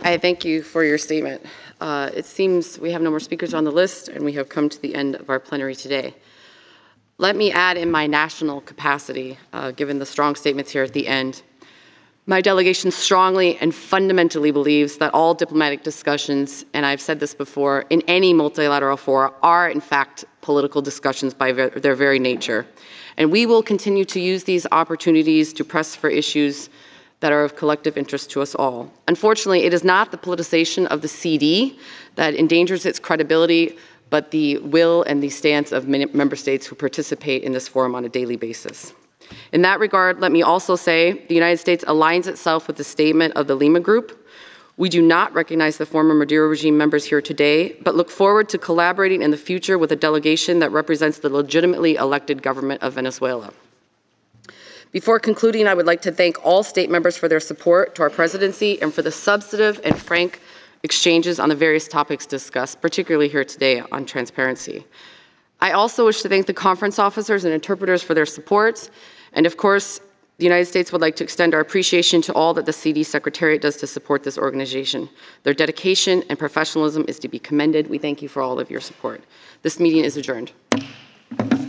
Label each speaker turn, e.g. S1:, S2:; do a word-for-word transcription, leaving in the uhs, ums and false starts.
S1: I thank you for your statement. Uh, it seems we have no more speakers on the list, and we have come to the end of our plenary today. Let me add in my national capacity, uh, given the strong statements here at the end, my delegation strongly and fundamentally believes that all diplomatic discussions, and I've said this before, in any multilateral fora are in fact political discussions by ver their very nature. And we will continue to use these opportunities to press for issues that are of collective interest to us all. Unfortunately, it is not the politicization of the C D that endangers its credibility, but the will and the stance of many member states who participate in this forum on a daily basis. In that regard, let me also say the United States aligns itself with the statement of the Lima Group. We do not recognize the former Maduro regime members here today, but look forward to collaborating in the future with a delegation that represents the legitimately elected government of Venezuela. Before concluding, I would like to thank all state members for their support to our presidency and for the substantive and frank exchanges on the various topics discussed, particularly here today on transparency. I also wish to thank the conference officers and interpreters for their support, and of course, the United States would like to extend our appreciation to all that the C D Secretariat does to support this organization. Their dedication and professionalism is to be commended. We thank you for all of your support. This meeting is adjourned.